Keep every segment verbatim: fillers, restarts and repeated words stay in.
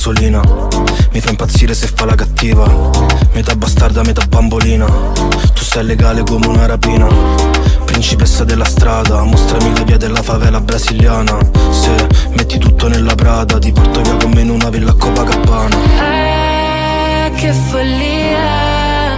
gasolina. Mi fa impazzire se fa la cattiva, metà bastarda, metà bambolina. Tu sei legale come una rapina, principessa della strada. Mostrami le vie della favela brasiliana. Se metti tutto nella Prada, ti porto via con me in una villa a Copacabana. Ah, che follia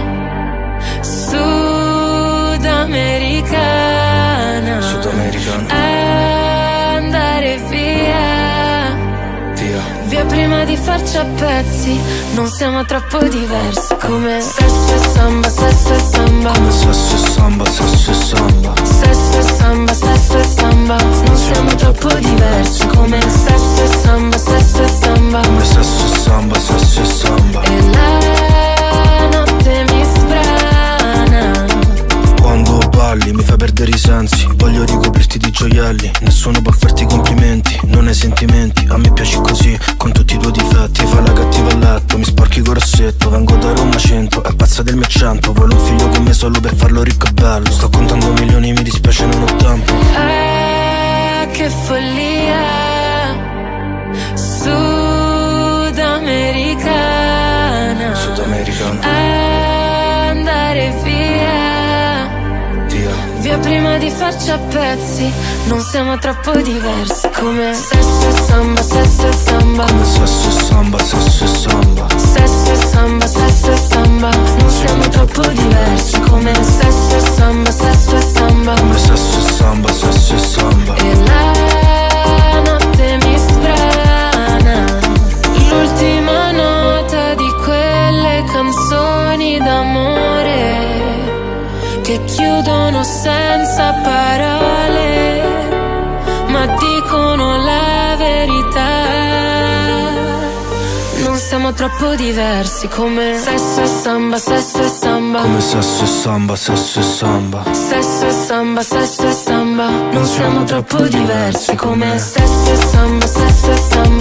sudamericana. Sudamericana. Andare via, via, via prima di farci a pezzi. Non siamo troppo diversi, come sesso e samba, sesso e samba. Come sesso e samba, sesso e samba. Sesso e samba, sesso e samba. Non siamo troppo diversi, come sesso e samba, sesso e samba. Come sesso e samba, sesso e samba. E la notte mi sbrana. Quando balli mi fai perdere i sensi. Voglio ricoprirti di gioielli. Nessuno può farti complimenti, non hai sentimenti. A me piaci così, con tutti i tuoi difetti. Fai la cattiva a letto, mi sporchi col rossetto. Vengo da Roma cento, è pazza del mio accento. Vuole un figlio con me solo per farlo ricco e bello. Sto contando milioni, mi dispiace, non ho tempo. Ah, che follia sudamericana. Sudamericana. Andare via, via, via prima di farci a pezzi. Non siamo troppo diversi, come sesso e samba, sesso e samba. Come sesso e samba, sesso e samba. Sesso e samba, sesso e samba. Non siamo troppo diversi, come sesso e samba, sesso e samba. Come sesso e samba, sesso e samba. E la notte mi sbrana. L'ultima nota di quelle canzoni d'amore che chiudono senza parole, ma dicono la verità. Non siamo troppo diversi, come sesso e samba, sesso e samba. Come sesso e samba, sesso e samba. Sesso e samba, sesso e samba. Non siamo troppo diversi, come sesso e samba, sesso e samba.